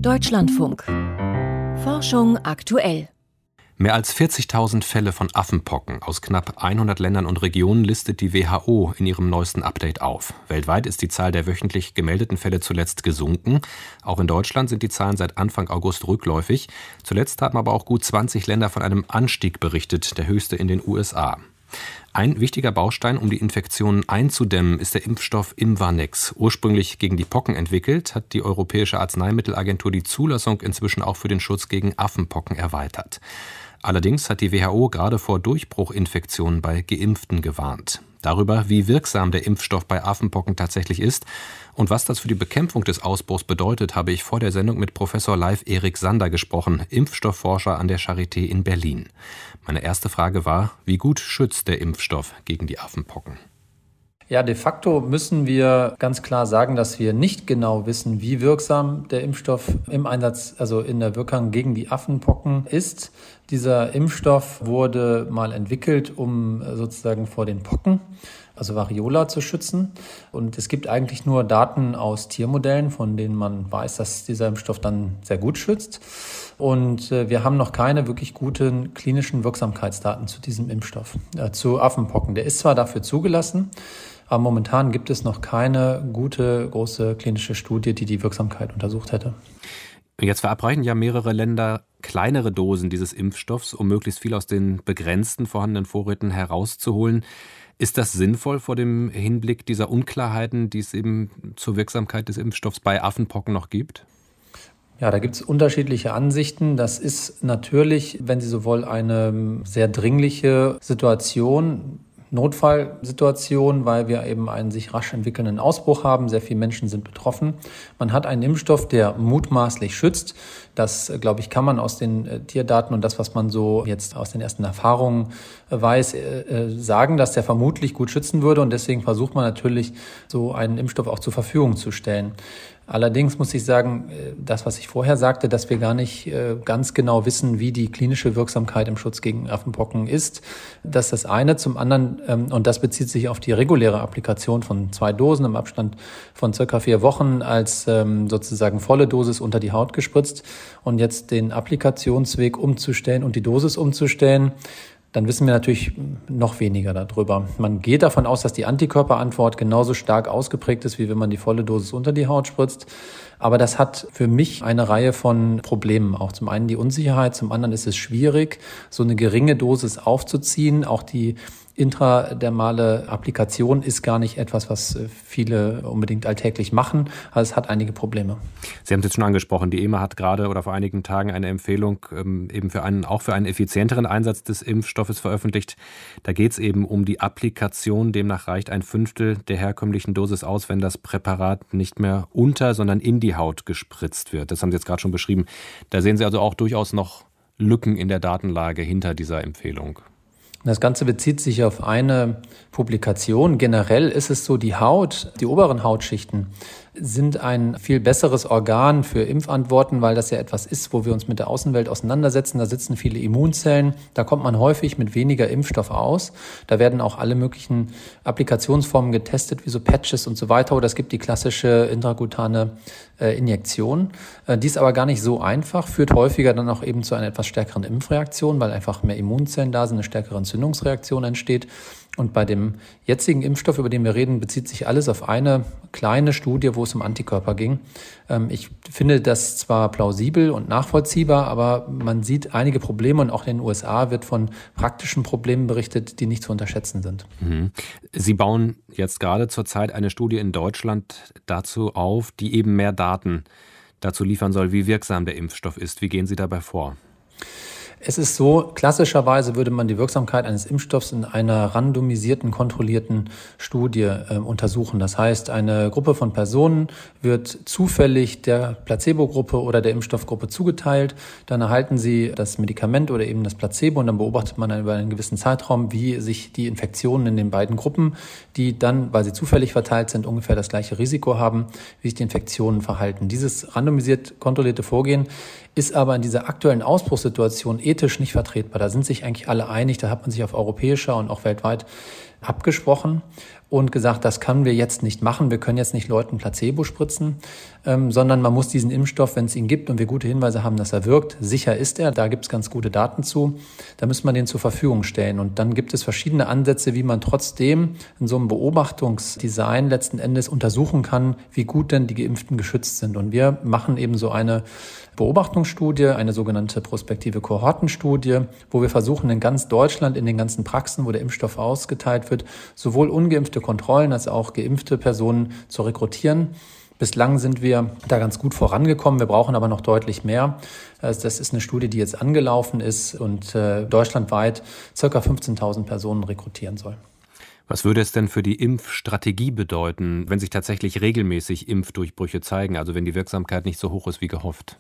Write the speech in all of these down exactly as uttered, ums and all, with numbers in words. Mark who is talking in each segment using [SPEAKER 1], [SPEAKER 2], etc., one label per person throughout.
[SPEAKER 1] Deutschlandfunk. Forschung aktuell.
[SPEAKER 2] Mehr als vierzigtausend Fälle von Affenpocken aus knapp hundert Ländern und Regionen listet die W H O in ihrem neuesten Update auf. Weltweit ist die Zahl der wöchentlich gemeldeten Fälle zuletzt gesunken. Auch in Deutschland sind die Zahlen seit Anfang August rückläufig. Zuletzt haben aber auch gut zwanzig Länder von einem Anstieg berichtet, der höchste in den U S A. Ein wichtiger Baustein, um die Infektionen einzudämmen, ist der Impfstoff Imvanex. Ursprünglich gegen die Pocken entwickelt, hat die Europäische Arzneimittelagentur die Zulassung inzwischen auch für den Schutz gegen Affenpocken erweitert. Allerdings hat die W H O gerade vor Durchbruchinfektionen bei Geimpften gewarnt. Darüber, wie wirksam der Impfstoff bei Affenpocken tatsächlich ist und was das für die Bekämpfung des Ausbruchs bedeutet, habe ich vor der Sendung mit Professor Leif Erik Sander gesprochen, Impfstoffforscher an der Charité in Berlin. Meine erste Frage war, wie gut schützt der Impfstoff gegen die Affenpocken?
[SPEAKER 3] Ja, de facto müssen wir ganz klar sagen, dass wir nicht genau wissen, wie wirksam der Impfstoff im Einsatz, also in der Wirkung gegen die Affenpocken ist. Dieser Impfstoff wurde mal entwickelt, um sozusagen vor den Pocken, also Variola, zu schützen. Und es gibt eigentlich nur Daten aus Tiermodellen, von denen man weiß, dass dieser Impfstoff dann sehr gut schützt. Und wir haben noch keine wirklich guten klinischen Wirksamkeitsdaten zu diesem Impfstoff, äh, zu Affenpocken. Der ist zwar dafür zugelassen, aber momentan gibt es noch keine gute, große klinische Studie, die die Wirksamkeit untersucht hätte.
[SPEAKER 2] Jetzt verabreichen ja mehrere Länder kleinere Dosen dieses Impfstoffs, um möglichst viel aus den begrenzten vorhandenen Vorräten herauszuholen. Ist das sinnvoll vor dem Hinblick dieser Unklarheiten, die es eben zur Wirksamkeit des Impfstoffs bei Affenpocken noch gibt?
[SPEAKER 3] Ja, da gibt es unterschiedliche Ansichten. Das ist natürlich, wenn Sie so wollen, eine sehr dringliche Situation, Notfallsituation, weil wir eben einen sich rasch entwickelnden Ausbruch haben. Sehr viele Menschen sind betroffen. Man hat einen Impfstoff, der mutmaßlich schützt. Das, glaube ich, kann man aus den äh, Tierdaten und das, was man so jetzt aus den ersten Erfahrungen äh, weiß, äh, sagen, dass der vermutlich gut schützen würde. Und deswegen versucht man natürlich, so einen Impfstoff auch zur Verfügung zu stellen. Allerdings muss ich sagen, das, was ich vorher sagte, dass wir gar nicht ganz genau wissen, wie die klinische Wirksamkeit im Schutz gegen Affenpocken ist, das ist das eine. Zum anderen, und das bezieht sich auf die reguläre Applikation von zwei Dosen im Abstand von circa vier Wochen als sozusagen volle Dosis unter die Haut gespritzt und jetzt den Applikationsweg umzustellen und die Dosis umzustellen, dann wissen wir natürlich noch weniger darüber. Man geht davon aus, dass die Antikörperantwort genauso stark ausgeprägt ist, wie wenn man die volle Dosis unter die Haut spritzt. Aber das hat für mich eine Reihe von Problemen. Auch zum einen die Unsicherheit, zum anderen ist es schwierig, so eine geringe Dosis aufzuziehen. Auch die intradermale Applikation ist gar nicht etwas, was viele unbedingt alltäglich machen. Also es hat einige Probleme.
[SPEAKER 2] Sie haben es jetzt schon angesprochen, die E M A hat gerade oder vor einigen Tagen eine Empfehlung ähm, eben für einen, auch für einen effizienteren Einsatz des Impfstoffes veröffentlicht. Da geht es eben um die Applikation. Demnach reicht ein Fünftel der herkömmlichen Dosis aus, wenn das Präparat nicht mehr unter, sondern in die Haut gespritzt wird. Das haben Sie jetzt gerade schon beschrieben. Da sehen Sie also auch durchaus noch Lücken in der Datenlage hinter dieser Empfehlung.
[SPEAKER 3] Das Ganze bezieht sich auf eine Publikation. Generell ist es so, die Haut, die oberen Hautschichten sind ein viel besseres Organ für Impfantworten, weil das ja etwas ist, wo wir uns mit der Außenwelt auseinandersetzen. Da sitzen viele Immunzellen. Da kommt man häufig mit weniger Impfstoff aus. Da werden auch alle möglichen Applikationsformen getestet, wie so Patches und so weiter. Oder es gibt die klassische intracutane äh, Injektion. Äh, die ist aber gar nicht so einfach, führt häufiger dann auch eben zu einer etwas stärkeren Impfreaktion, weil einfach mehr Immunzellen da sind, eine stärkere Entzündungsreaktion entsteht. Und bei dem jetzigen Impfstoff, über den wir reden, bezieht sich alles auf eine kleine Studie, wo es um Antikörper ging. Ich finde das zwar plausibel und nachvollziehbar, aber man sieht einige Probleme und auch in den U S A wird von praktischen Problemen berichtet, die nicht zu unterschätzen sind.
[SPEAKER 2] Sie bauen jetzt gerade zurzeit eine Studie in Deutschland dazu auf, die eben mehr Daten dazu liefern soll, wie wirksam der Impfstoff ist. Wie gehen Sie dabei vor?
[SPEAKER 3] Es ist so, klassischerweise würde man die Wirksamkeit eines Impfstoffs in einer randomisierten, kontrollierten Studie äh, untersuchen. Das heißt, eine Gruppe von Personen wird zufällig der Placebo-Gruppe oder der Impfstoffgruppe zugeteilt. Dann erhalten sie das Medikament oder eben das Placebo und dann beobachtet man dann über einen gewissen Zeitraum, wie sich die Infektionen in den beiden Gruppen, die dann, weil sie zufällig verteilt sind, ungefähr das gleiche Risiko haben, wie sich die Infektionen verhalten. Dieses randomisiert kontrollierte Vorgehen ist aber in dieser aktuellen Ausbruchssituation ethisch nicht vertretbar. Da sind sich eigentlich alle einig, da hat man sich auf europäischer und auch weltweit abgesprochen und gesagt, das können wir jetzt nicht machen. Wir können jetzt nicht Leuten Placebo spritzen, ähm, sondern man muss diesen Impfstoff, wenn es ihn gibt und wir gute Hinweise haben, dass er wirkt, sicher ist er, da gibt es ganz gute Daten zu, da muss man den zur Verfügung stellen. Und dann gibt es verschiedene Ansätze, wie man trotzdem in so einem Beobachtungsdesign letzten Endes untersuchen kann, wie gut denn die Geimpften geschützt sind. Und wir machen eben so eine Beobachtungsstudie, eine sogenannte prospektive Kohortenstudie, wo wir versuchen, in ganz Deutschland, in den ganzen Praxen, wo der Impfstoff ausgeteilt wird, sowohl ungeimpfte Kontrollen als auch geimpfte Personen zu rekrutieren. Bislang sind wir da ganz gut vorangekommen. Wir brauchen aber noch deutlich mehr. Das ist eine Studie, die jetzt angelaufen ist und deutschlandweit ca. fünfzehntausend Personen rekrutieren soll.
[SPEAKER 2] Was würde es denn für die Impfstrategie bedeuten, wenn sich tatsächlich regelmäßig Impfdurchbrüche zeigen, also wenn die Wirksamkeit nicht so hoch ist wie gehofft?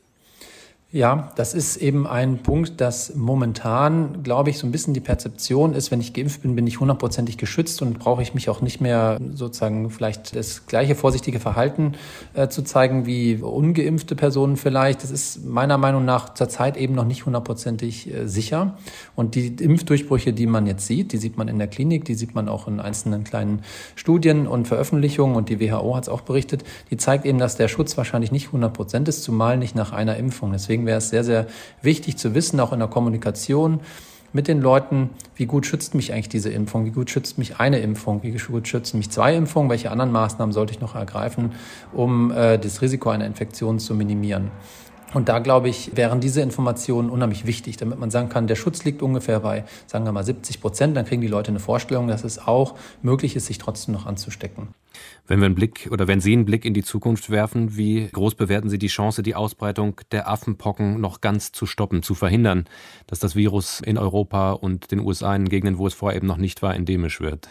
[SPEAKER 3] Ja, das ist eben ein Punkt, dass momentan, glaube ich, so ein bisschen die Perzeption ist, wenn ich geimpft bin, bin ich hundertprozentig geschützt und brauche ich mich auch nicht mehr sozusagen vielleicht das gleiche vorsichtige Verhalten äh, zu zeigen wie ungeimpfte Personen vielleicht. Das ist meiner Meinung nach zurzeit eben noch nicht hundertprozentig äh, sicher. Und die Impfdurchbrüche, die man jetzt sieht, die sieht man in der Klinik, die sieht man auch in einzelnen kleinen Studien und Veröffentlichungen und die W H O hat es auch berichtet, die zeigt eben, dass der Schutz wahrscheinlich nicht hundert Prozent ist, zumal nicht nach einer Impfung. Deswegen wäre es sehr, sehr wichtig zu wissen, auch in der Kommunikation mit den Leuten, wie gut schützt mich eigentlich diese Impfung, wie gut schützt mich eine Impfung, wie gut schützen mich zwei Impfungen, welche anderen Maßnahmen sollte ich noch ergreifen, um äh, das Risiko einer Infektion zu minimieren. Und da, glaube ich, wären diese Informationen unheimlich wichtig, damit man sagen kann, der Schutz liegt ungefähr bei, sagen wir mal, siebzig Prozent. Dann kriegen die Leute eine Vorstellung, dass es auch möglich ist, sich trotzdem noch anzustecken.
[SPEAKER 2] Wenn wir einen Blick oder wenn Sie einen Blick in die Zukunft werfen, wie groß bewerten Sie die Chance, die Ausbreitung der Affenpocken noch ganz zu stoppen, zu verhindern, dass das Virus in Europa und den U S A in Gegenden, wo es vorher eben noch nicht war, endemisch wird?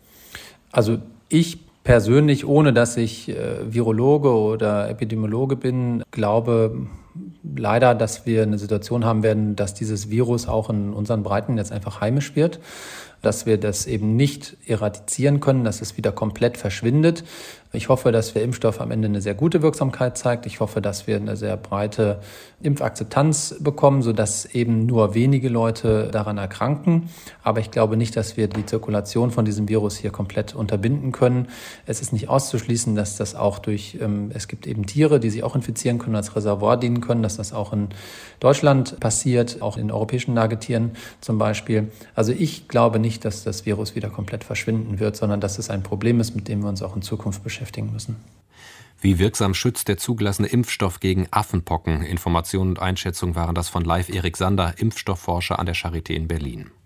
[SPEAKER 3] Also ich persönlich, ohne dass ich äh, Virologe oder Epidemiologe bin, glaube leider, dass wir eine Situation haben werden, dass dieses Virus auch in unseren Breiten jetzt einfach heimisch wird, dass wir das eben nicht eradizieren können, dass es wieder komplett verschwindet. Ich hoffe, dass der Impfstoff am Ende eine sehr gute Wirksamkeit zeigt. Ich hoffe, dass wir eine sehr breite Impfakzeptanz bekommen, sodass eben nur wenige Leute daran erkranken. Aber ich glaube nicht, dass wir die Zirkulation von diesem Virus hier komplett unterbinden können. Es ist nicht auszuschließen, dass das auch durch, ähm, es gibt eben Tiere, die sich auch infizieren können, als Reservoir dienen können, dass das auch in Deutschland passiert, auch in europäischen Nagetieren zum Beispiel. Also ich glaube nicht, dass das Virus wieder komplett verschwinden wird, sondern dass es ein Problem ist, mit dem wir uns auch in Zukunft beschäftigen müssen.
[SPEAKER 2] Wie wirksam schützt der zugelassene Impfstoff gegen Affenpocken? Informationen und Einschätzungen waren das von Live Erik Sander, Impfstoffforscher an der Charité in Berlin.